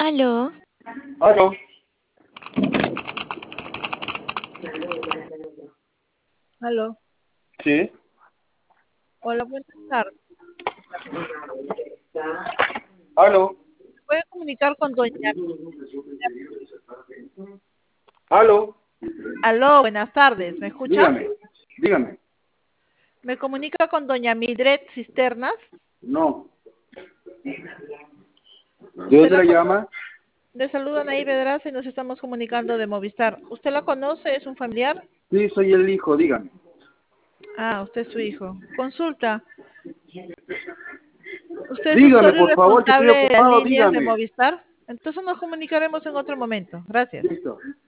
Aló, Aló. Aló, Sí. hola, buenas tardes. Aló. ¿Puede comunicar con doña? Aló. Aló, buenas tardes, ¿me escucha? Dígame. Dígame. ¿Me comunica con doña Mildred Cisternas? No. ¿De ¿Usted dónde la la conoce? llama? Le saluda Nair Pedraza y nos estamos comunicando de Movistar. ¿Usted la conoce? ¿Es un familiar? Sí, soy el hijo, dígame. Ah, usted es su hijo. Consulta. ¿Usted es Dígame, usuario por favor, que estoy responsable de ocupado, líneas de dígame. Movistar? Entonces nos comunicaremos en otro momento. Gracias. Listo.